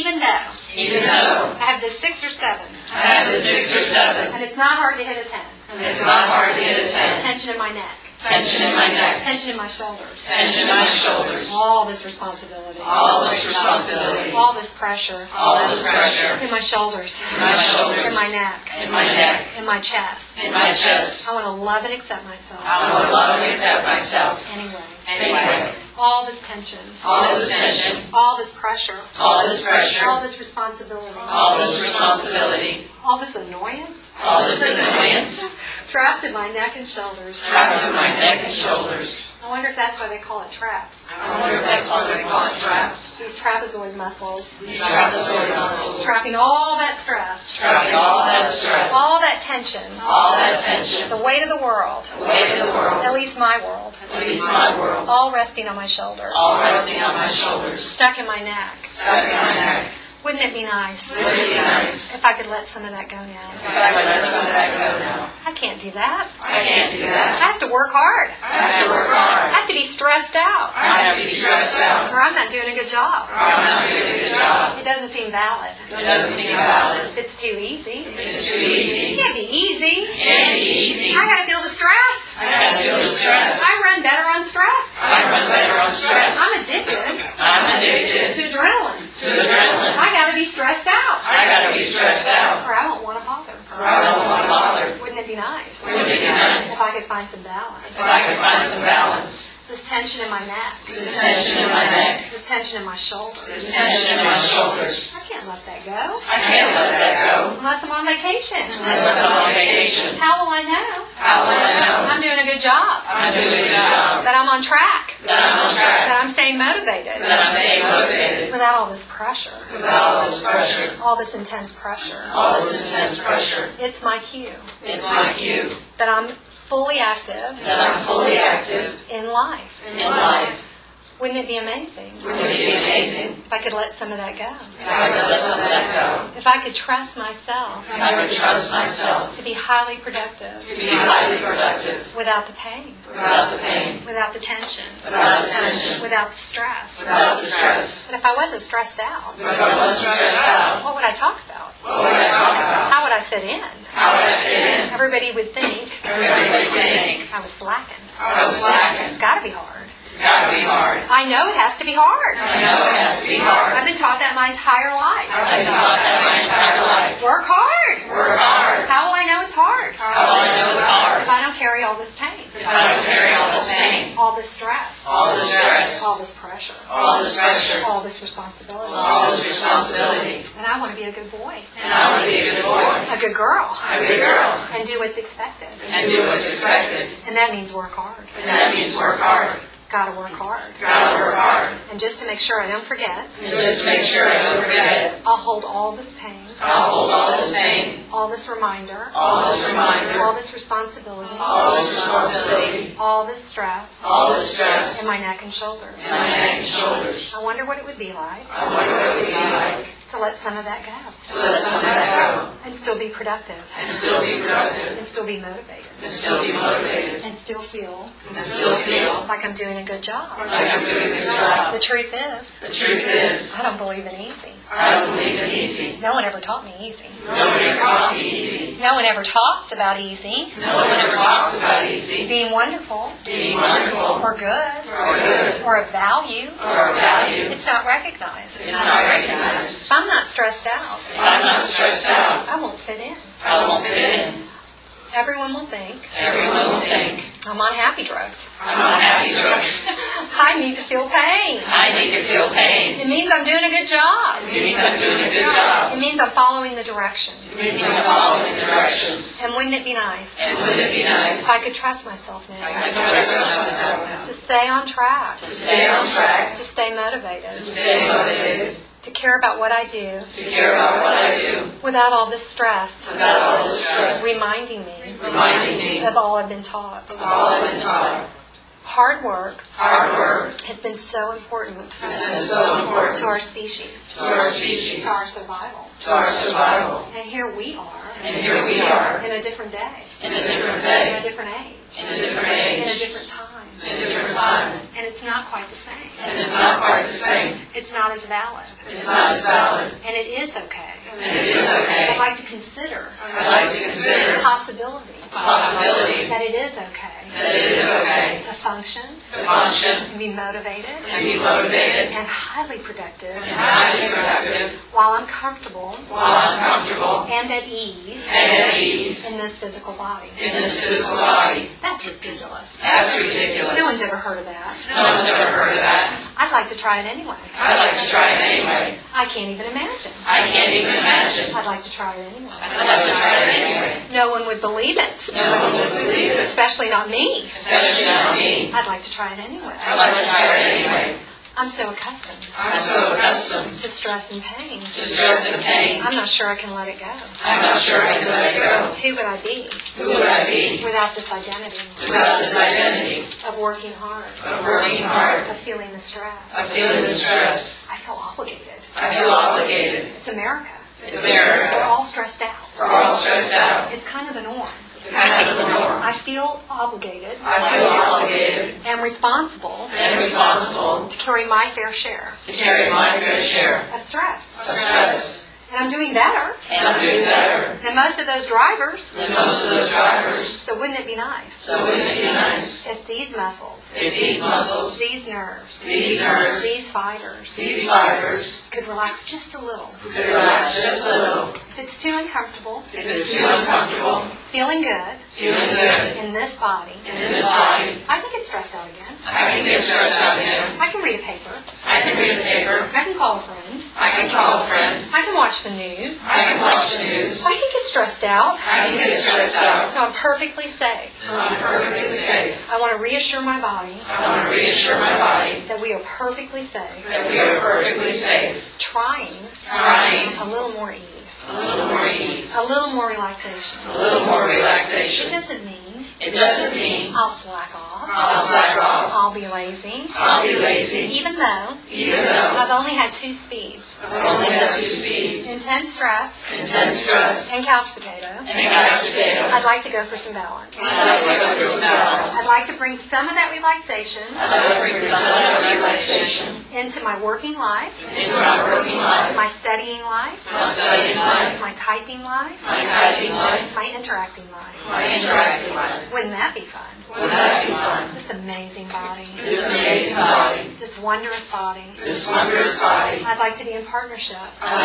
Even though I have the 6 or 7. And it's not hard to hit a 10. Tension in my neck. Tension in my shoulders. All this responsibility. All this pressure. In my shoulders. In my neck. In my chest. I want to love and accept myself. Anyway. All this tension. All this pressure. All this responsibility. All this annoyance. Trapped in my neck and shoulders. I wonder if that's why they call it traps. These trapezoid muscles. Trapping all that stress. All that tension. The weight of the world. At least my world. All resting on my shoulders. Stuck in my neck. Wouldn't it be nice if I could let some of that go now? I can't do that. I have to work hard. I have to be stressed out. Or I'm not doing a good job. It doesn't seem valid. It's too easy. It can't be easy. I gotta feel the stress. I run better on stress. I'm addicted to adrenaline. I gotta be stressed out. Or I won't want to bother. Wouldn't it be nice? If I could find some balance. This tension in my neck. This tension in my shoulders. I can't let that go. Unless I'm on vacation. How will I know? I'm doing a good job. That I'm on track. That I'm staying motivated. Without all this pressure. All this intense pressure. It's my cue. That I'm fully active in life. Wouldn't it be amazing? If I could let some of that go? If I could trust myself to be highly productive without the pain, without the tension, without the stress. But if I wasn't stressed out, what would I talk about? How would I fit in? Everybody would think I was slacking. It's got to be hard. I know it has to be hard. I've been taught that my entire life. Work hard. How will I know it's hard? If I don't carry all this pain. All this stress. All this pressure. All this responsibility. And I want to be a good boy. A good girl. And do what's expected. And that means work hard. Gotta work hard. And just to make sure I don't forget, I'll hold all this pain. All this reminder. All this responsibility. All this stress. In my neck and shoulders. I wonder what it would be like to let some of that go. And still be productive. And still be motivated. And still feel like I'm doing a good job. The truth is, I don't believe in easy. No one ever taught me easy. No one ever talks about easy. Being wonderful. Or good. Or of value. It's not recognized. If I'm not stressed out, I won't fit in. Everyone will think I'm on happy drugs. I need to feel pain. It means I'm doing a good job. It means I'm following the directions. And wouldn't it be nice if I could trust myself now? To stay on track. To stay motivated. To care about what I do. Without all this stress. Reminding me of all I've been taught. Hard work has been so important to our species, to our survival. And here we are in a different day, in a different age, in a different time. In a different time. And it's not quite the same. And it's not quite the same. It's not as valid. It's not as valid. And it is okay. And it is okay. I'd like to consider the possibility that it is okay. That it is okay. To function. And be motivated. And highly productive. While I'm comfortable. And at ease. In this physical body. That's ridiculous. No one's ever heard of that. I'd like to try it anyway. I can't even imagine. I'd like to try it anyway. No one would believe it. Especially not me. I'd like to try it anyway. I'm so accustomed to stress and pain. I'm not sure I can let it go. Who would I be without this identity of working hard, of feeling the stress? I feel obligated. It's America. We're all stressed out. It's kind of the norm. I feel obligated and responsible to carry my fair share of stress. And I'm doing better than most of those drivers. So wouldn't it be nice if these muscles, these nerves, these fibers could relax just a little? If it's too uncomfortable, feeling good in this body, I can get stressed out again. I can read a paper. I can call a friend. I can watch the news. I can get stressed out. So I'm perfectly safe. I want to reassure my body that we are perfectly safe. Trying a little more ease. A little more relaxation. It doesn't mean I'll slack off. I'll be lazy. Even though I've only had two speeds. Intense stress and couch potato. I'd like to go for some balance. I'd like to bring some of that relaxation into my working life, my studying life, my typing life, my interacting life. Wouldn't that be fun? This amazing body. This wondrous body. I'd like to be in partnership.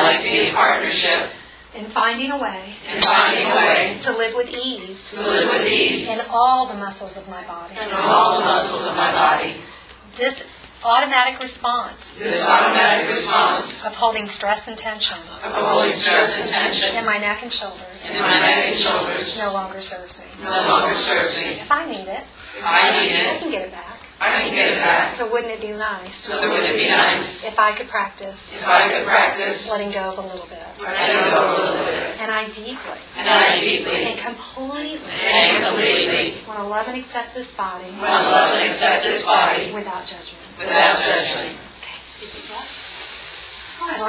In finding a way to live with ease in all the muscles of my body. This automatic response of holding stress and tension in my neck and shoulders no longer serves me. If I need it, I can get it back. So wouldn't it be nice if I could practice letting go of a little bit? And I deeply and completely want to love and accept this body without judgment.